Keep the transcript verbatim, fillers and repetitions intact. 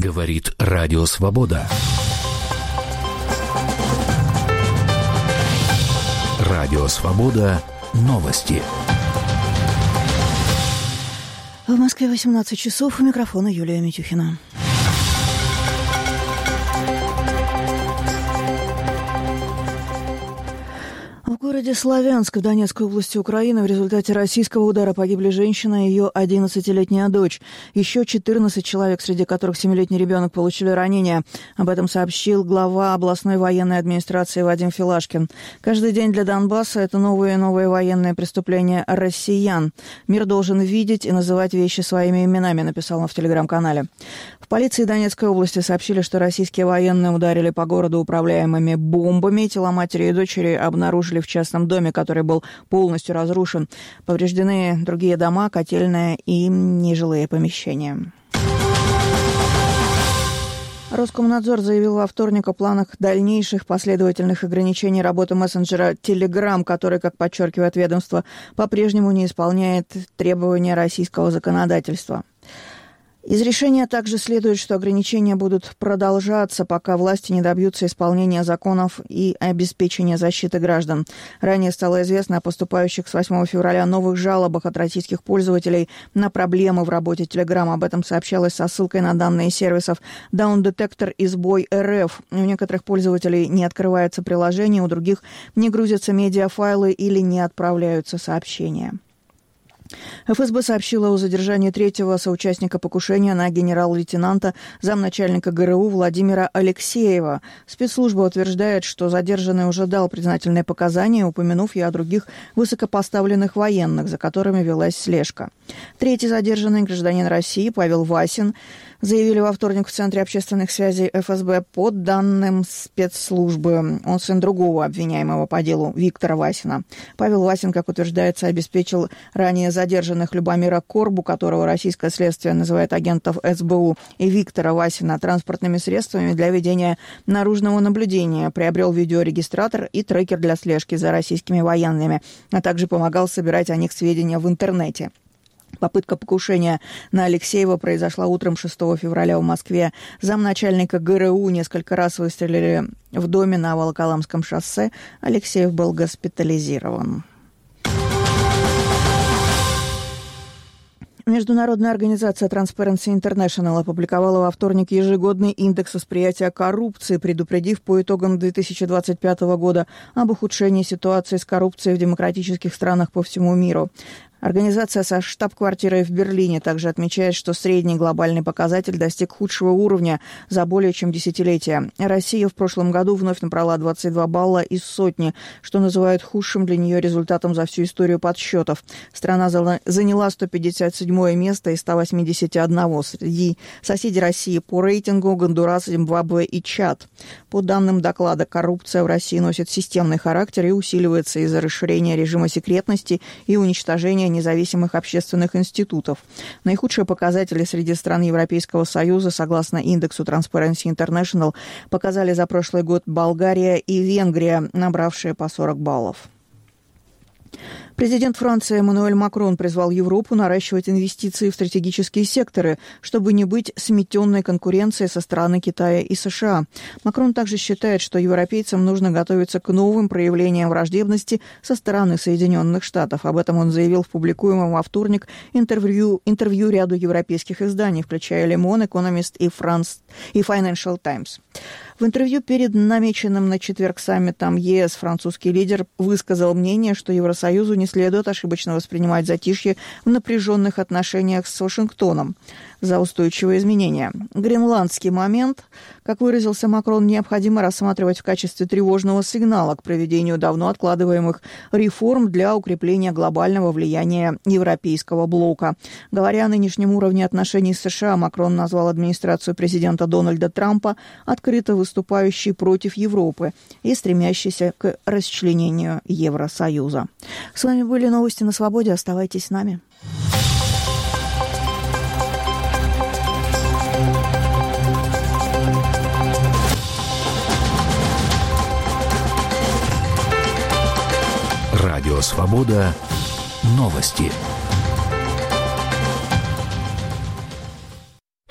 Говорит Радио Свобода. Радио Свобода. Новости. В Москве восемнадцать часов. У микрофона Юлия Митюхина. В городе Славянск в Донецкой области Украины в результате российского удара погибли женщина и ее одиннадцатилетняя дочь. Еще четырнадцать человек, среди которых семилетний ребенок, получили ранения. Об этом сообщил глава областной военной администрации Вадим Филашкин. Каждый день для Донбасса – это новые и новые военные преступления россиян. Мир должен видеть и называть вещи своими именами, написал он в телеграм-канале. В полиции Донецкой области сообщили, что российские военные ударили по городу управляемыми бомбами. Тела матери и дочери обнаружили в частном доме, который был полностью разрушен. Повреждены другие дома, котельная и нежилые помещения. Роскомнадзор заявил во вторник о планах дальнейших последовательных ограничений работы мессенджера Telegram, который, как подчеркивает ведомство, по-прежнему не исполняет требования российского законодательства. Из решения также следует, что ограничения будут продолжаться, пока власти не добьются исполнения законов и обеспечения защиты граждан. Ранее стало известно о поступающих с восьмого февраля новых жалобах от российских пользователей на проблемы в работе Telegram. Об этом сообщалось со ссылкой на данные сервисов Down Detector и Сбой точка эр эф. У некоторых пользователей не открывается приложение, у других не грузятся медиафайлы или не отправляются сообщения. эф эс бэ сообщила о задержании третьего соучастника покушения на генерал-лейтенанта, замначальника гэ эр у Владимира Алексеева. Спецслужба утверждает, что задержанный уже дал признательные показания, упомянув и о других высокопоставленных военных, за которыми велась слежка. Третий задержанный, гражданин России Павел Васин, заявили во вторник в Центре общественных связей эф эс бэ. По данным спецслужбы, он сын другого обвиняемого по делу Виктора Васина. Павел Васин, как утверждается, обеспечил ранее задержанных Любомира Корбу, которого российское следствие называет агентов эс бэ у, и Виктора Васина транспортными средствами для ведения наружного наблюдения, приобрел видеорегистратор и трекер для слежки за российскими военными, а также помогал собирать о них сведения в интернете. Попытка покушения на Алексеева произошла утром шестого февраля в Москве. Замначальника гэ эр у несколько раз выстрелили в доме на Волоколамском шоссе. Алексеев был госпитализирован. Международная организация Transparency International опубликовала во вторник ежегодный индекс восприятия коррупции, предупредив по итогам две тысячи двадцать пятого года об ухудшении ситуации с коррупцией в демократических странах по всему миру. Организация со штаб-квартирой в Берлине также отмечает, что средний глобальный показатель достиг худшего уровня за более чем десятилетие. Россия в прошлом году вновь набрала двадцать два балла из сотни, что называют худшим для нее результатом за всю историю подсчетов. Страна заняла сто пятьдесят седьмое место из ста восьмидесяти одного. Среди соседей России по рейтингу Гондурас, Зимбабве и Чад. По данным доклада, коррупция в России носит системный характер и усиливается из-за расширения режима секретности и уничтожения независимых общественных институтов. Наихудшие показатели среди стран Европейского Союза, согласно индексу Transparency International, показали за прошлый год Болгария и Венгрия, набравшие по сорок баллов. Президент Франции Эммануэль Макрон призвал Европу наращивать инвестиции в стратегические секторы, чтобы не быть сметенной конкуренцией со стороны Китая и США. Макрон также считает, что европейцам нужно готовиться к новым проявлениям враждебности со стороны Соединенных Штатов. Об этом он заявил в публикуемом во вторник интервью, интервью ряду европейских изданий, включая Le Monde, Economist и, France, и Financial Times. В интервью перед намеченным на четверг саммитом е эс французский лидер высказал мнение, что Евросоюзу не следует ошибочно воспринимать затишье в напряженных отношениях с Вашингтоном за устойчивые изменения. Гренландский момент, как выразился Макрон, необходимо рассматривать в качестве тревожного сигнала к проведению давно откладываемых реформ для укрепления глобального влияния европейского блока. Говоря о нынешнем уровне отношений с США, Макрон назвал администрацию президента Дональда Трампа открыто выступающей против Европы и стремящейся к расчленению Евросоюза. С вами были новости на Свободе. Оставайтесь с нами. Радио «Свобода». Новости.